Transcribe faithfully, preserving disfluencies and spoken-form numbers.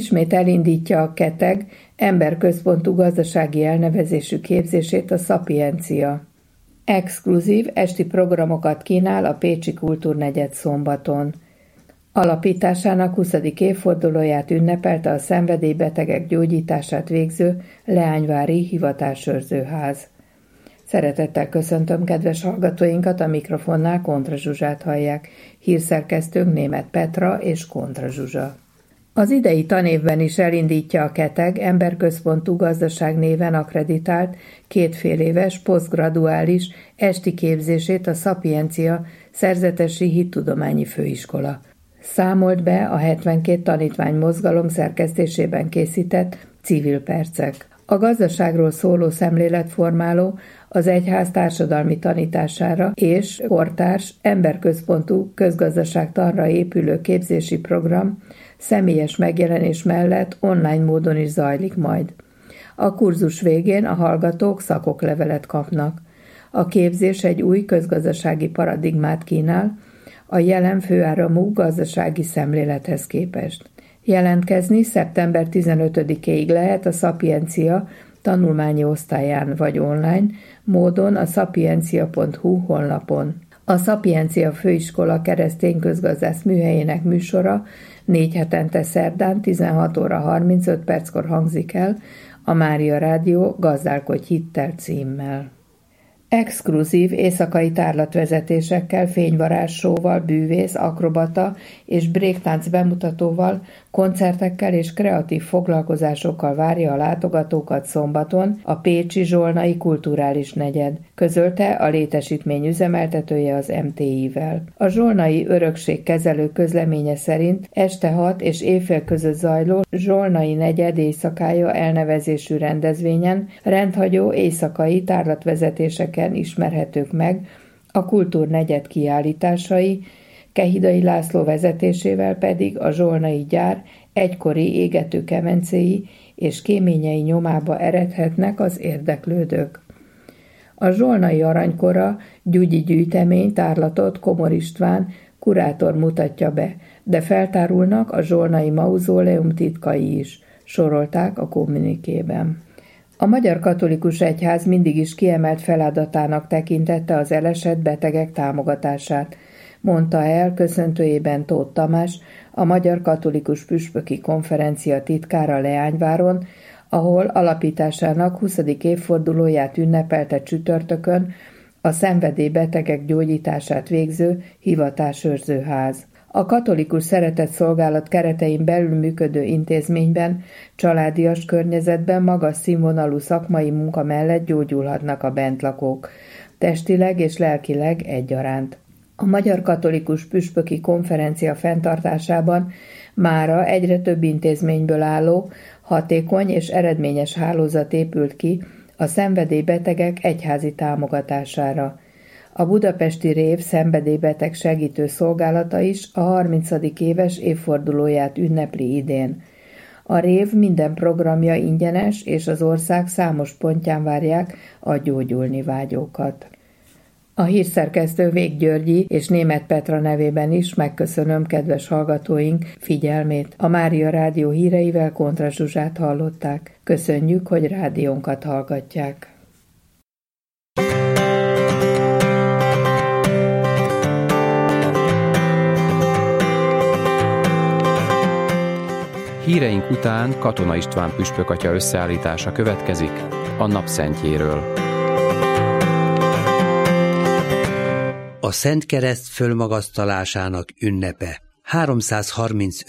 ismét elindítja a Keteg emberközpontú gazdasági elnevezésű képzését a Szapiencia. Exkluzív esti programokat kínál a Pécsi Kultúrnegyed szombaton. Alapításának huszadik évfordulóját ünnepelte a szenvedélybetegek gyógyítását végző Leányvári Hivatásőrzőház. Szeretettel köszöntöm kedves hallgatóinkat, a mikrofonnál Kontra Zsuzsát hallják, hírszerkesztőnk Németh Petra és Kontra Zsuzsa. Az idei tanévben is elindítja a Keteg emberközpontú gazdaság néven akkreditált kétféléves posztgraduális esti képzését a Szapiencia Szerzetesi Hittudományi Főiskola. Számolt be a hetvenkét tanítvány mozgalom szerkesztésében készített Civil Percek. A gazdaságról szóló szemléletformáló az egyház társadalmi tanítására és kortárs emberközpontú közgazdaságtanra épülő képzési program személyes megjelenés mellett online módon is zajlik majd. A kurzus végén a hallgatók szakoklevelet kapnak. A képzés egy új közgazdasági paradigmát kínál a jelen főáramú gazdasági szemlélethez képest. Jelentkezni szeptember tizenötödikéig lehet a Szapiencia tanulmányi osztályán vagy online módon a szapiencia pont hu honlapon. A Szapiencia Főiskola keresztény közgazdász műhelyének műsora négy hetente szerdán tizenhat óra harmincöt perckor hangzik el a Mária Rádió Gazdálkodj hittel címmel. Exkluzív éjszakai tárlatvezetésekkel, fényvarázssóval, bűvész, akrobata és bréktánc bemutatóval, koncertekkel és kreatív foglalkozásokkal várja a látogatókat szombaton a pécsi Zsolnai Kulturális Negyed, közölte a létesítmény üzemeltetője az em té i-vel. A Zsolnai Örökségkezelő közleménye szerint este hat és éjfél között zajló Zsolnai Negyed éjszakája elnevezésű rendezvényen rendhagyó éjszakai tárlatvezetéseken ismerhetők meg a Kultúrnegyed kiállításai, Kehidai László vezetésével pedig a zsolnai gyár egykori égető kemencéi és kéményei nyomába eredhetnek az érdeklődők. A zsolnai aranykora gyugyi gyűjtemény tárlatot Komor István kurátor mutatja be, de feltárulnak a zsolnai mauzóleum titkai is, sorolták a kommunikében. A Magyar Katolikus Egyház mindig is kiemelt feladatának tekintette az elesett betegek támogatását, mondta el köszöntőjében Tóth Tamás, a Magyar Katolikus Püspöki Konferencia titkára Leányváron, ahol alapításának huszadik évfordulóját ünnepelte csütörtökön a szenvedélybetegek gyógyítását végző Hivatásőrzőház. A katolikus szeretetszolgálat keretein belül működő intézményben, családias környezetben magas színvonalú szakmai munka mellett gyógyulhatnak a bentlakók, testileg és lelkileg egyaránt. A Magyar Katolikus Püspöki Konferencia fenntartásában mára egyre több intézményből álló, hatékony és eredményes hálózat épült ki a szenvedélybetegek egyházi támogatására. A budapesti rév szenvedélybeteg segítő szolgálata is a harmincadik éves évfordulóját ünnepli idén. A rév minden programja ingyenes, és az ország számos pontján várják a gyógyulni vágyókat. A hírszerkesztő Vég Györgyi és Németh Petra nevében is megköszönöm kedves hallgatóink figyelmét. A Mária Rádió híreivel Kontra Zsuzsát hallották. Köszönjük, hogy rádiónkat hallgatják. Híreink után Katona István püspökatya összeállítása következik a napszentjéről. A Szent Kereszt fölmagasztalásának ünnepe. háromszázharminc